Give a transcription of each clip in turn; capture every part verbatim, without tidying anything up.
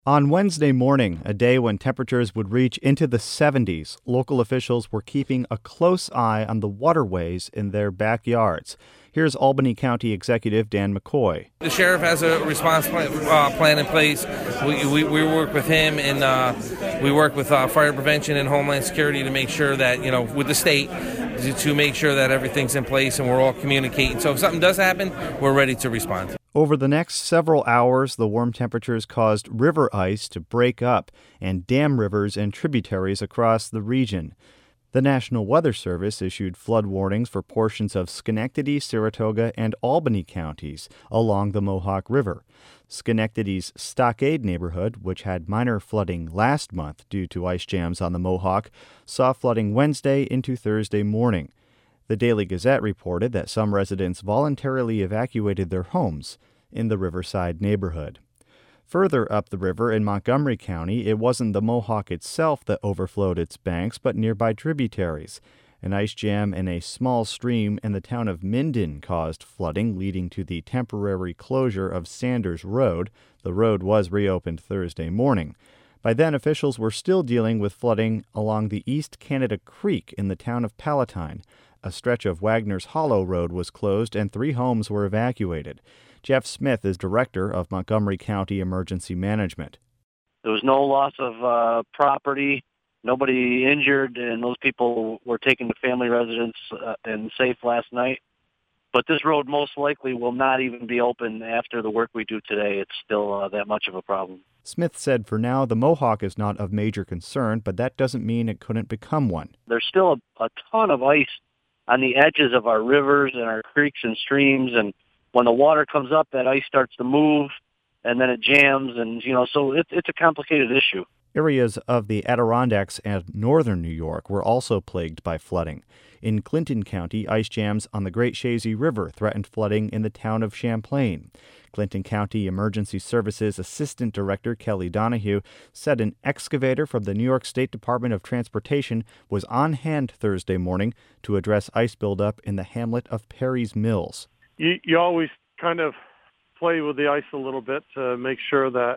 On Wednesday morning, a day when temperatures would reach into the seventies, local officials were keeping a close eye on the waterways in their backyards. Here's Albany County Executive Dan McCoy. The sheriff has a response plan, uh, plan in place. We, we, we work with him, and uh, we work with uh, fire prevention and Homeland Security to make sure that, you know, with the state, to make sure that everything's in place and we're all communicating. So if something does happen, we're ready to respond. Over the next several hours, the warm temperatures caused river ice to break up and dam rivers and tributaries across the region. The National Weather Service issued flood warnings for portions of Schenectady, Saratoga, and Albany counties along the Mohawk River. Schenectady's Stockade neighborhood, which had minor flooding last month due to ice jams on the Mohawk, saw flooding Wednesday into Thursday morning. The Daily Gazette reported that some residents voluntarily evacuated their homes in the Riverside neighborhood. Further up the river in Montgomery County, it wasn't the Mohawk itself that overflowed its banks, but nearby tributaries. An ice jam in a small stream in the town of Minden caused flooding, leading to the temporary closure of Sanders Road. The road was reopened Thursday morning. By then, officials were still dealing with flooding along the East Canada Creek in the town of Palatine. A stretch of Wagner's Hollow Road was closed and three homes were evacuated. Jeff Smith is director of Montgomery County Emergency Management. There was no loss of uh, property, nobody injured, and those people were taken to family residence uh, and safe last night. But this road most likely will not even be open after the work we do today. It's still uh, that much of a problem. Smith said for now the Mohawk is not of major concern, but that doesn't mean it couldn't become one. There's still a, a ton of ice on the edges of our rivers and our creeks and streams, and when the water comes up, that ice starts to move, and then it jams, and, you know, so it, it's a complicated issue. Areas of the Adirondacks and northern New York were also plagued by flooding. In Clinton County, ice jams on the Great Chazy River threatened flooding in the town of Champlain. Clinton County Emergency Services Assistant Director Kelly Donahue said an excavator from the New York State Department of Transportation was on hand Thursday morning to address ice buildup in the hamlet of Perry's Mills. You, you always kind of play with the ice a little bit to make sure that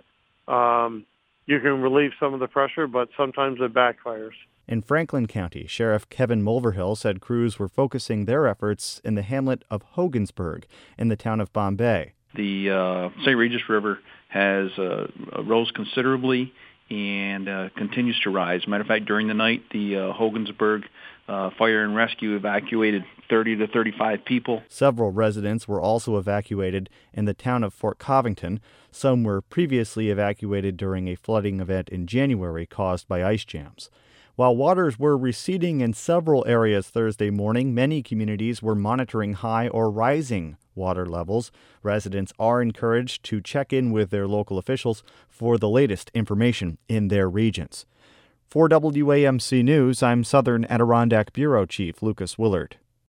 um, you can relieve some of the pressure, but sometimes it backfires. In Franklin County, Sheriff Kevin Mulverhill said crews were focusing their efforts in the hamlet of Hogansburg in the town of Bombay. The uh, Saint Regis River has uh, rose considerably and uh, continues to rise. As a matter of fact, during the night, the uh, Hogansburg uh, Fire and Rescue evacuated thirty to thirty-five people. Several residents were also evacuated in the town of Fort Covington. Some were previously evacuated during a flooding event in January caused by ice jams. While waters were receding in several areas Thursday morning, many communities were monitoring high or rising water levels. Residents are encouraged to check in with their local officials for the latest information in their regions. For W A M C News, I'm Southern Adirondack Bureau Chief Lucas Willard.